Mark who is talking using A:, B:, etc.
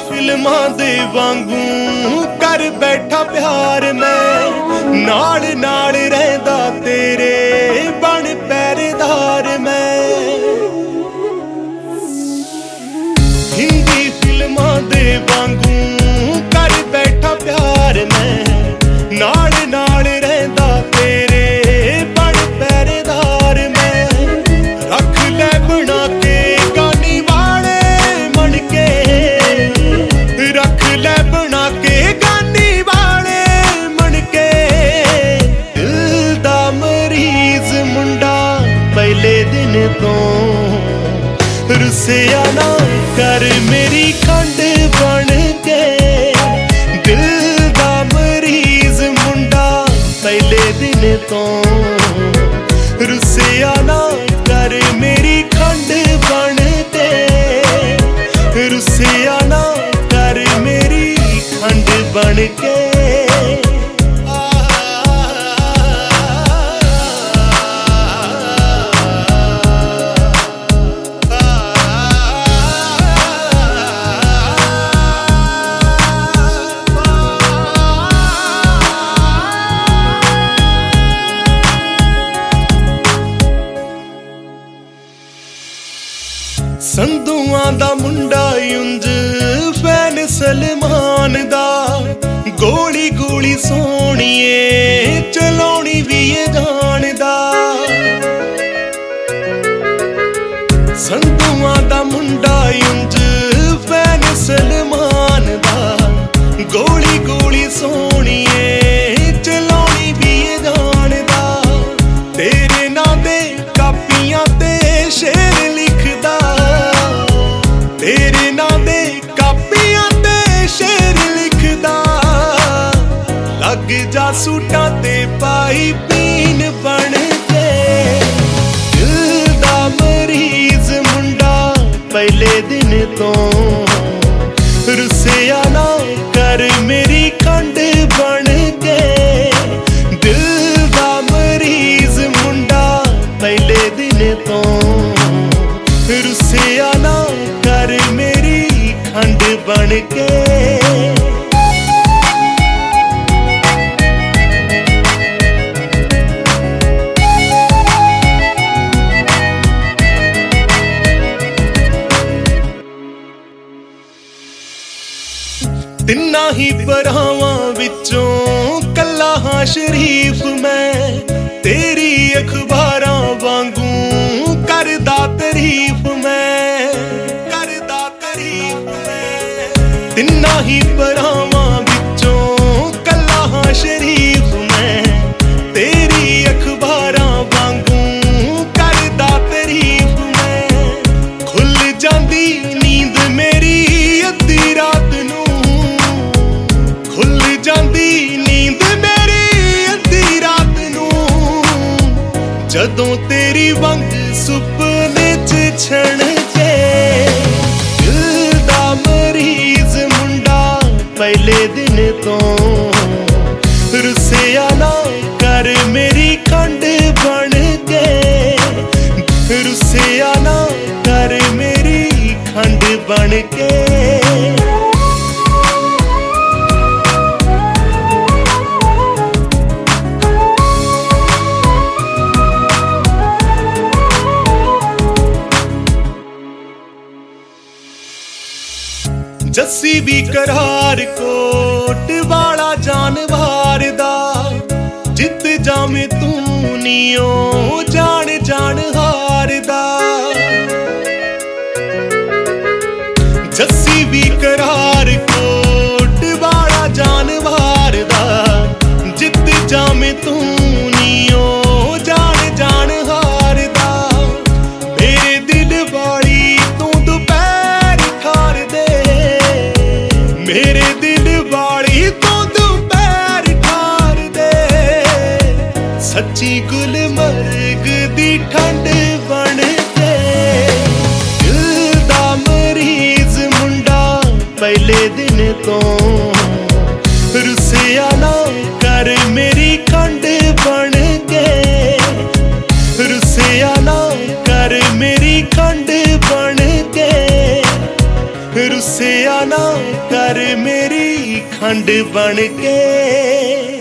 A: फिल्मां दे वांगू कर बैठा प्यार मैं नाल नाल रहंदा तेरे बन पहरेदार मैं हिंदी फिल्मां दे वांगू कर बैठा प्यार मैं नाल नाल रहंदा तेरे बन पहरेदार मैं रख ले बना के गानी वाले मन के रख ले बना के गानी वाले मन के दिल दा मरीज मुंडा पहले दिन तो रुसिया ना कर मेरी खंड बन के दिल दा मरीज मुंडा पहले दिन तो रुसिया ना कर मेरी खंड बन के रुसिया ना कर मेरी खंड बन के संधुआं दा मुंडा उंज फैन सलमान दा गोली गोली सोहणीए चलाउणी भी ये जानदा संधुआं दा मुंडा उंज फैन सलमान दा गोली गोली सोहणीए चलाउणी भी ये जानदा तेरे नां दे कापियां ते शेर लिखदा तेरे नां दे कापियां ते शेर लिखदा लग जा सूटां ते पाई पीन बन के दिल दा मरीज मुंडा पहले दिन तो रुसिया ना कर मेरी खंड बन के दिल दा मरीज मुंडा पहले दिन तो रुसिया ना कर मेरी खंड बन के तिन्ना ही भरावां विचों कल्ला हां शरीफ मैं तेरी अखबारां वांगू करदा तारीफ मैं तिन्ना ही भरावां विचों कल्ला हां शरीफ मैं तेरी अखबारां वांगू करदा तारीफ मैं खुल जांदी नींद मेरी अद्धी रात नूं खुल जांदी नींद मेरी अद्धी रात नूं जदों तेरी वंग सुपने च छण के दिल दा मरीज मुंडा पहले दिन तो रुसिया ना कर मेरी खंड बन के रुसिया ना कर मेरी खंड बन के जस्सी भी करार कोट वाला जानवार दा जित जामे तू नियो जान जान हार दा जस्सी भी करार कोट वाला जानवार दा जित जामे तू नियो जान जान हार दा मेरे दिल वाली तू दोपहर ठार दे मेरे दिल वाली तो दोपहर ठार दे सच्ची गुलमर्ग दी ठंड बन के दिल दा मरीज मुंडा पहले दिन तो रुसिया ना कर मेरी खंड बन के रुसिया ना कर मेरी खंड बन के रुसिया ना कर मेरी खंड बन के।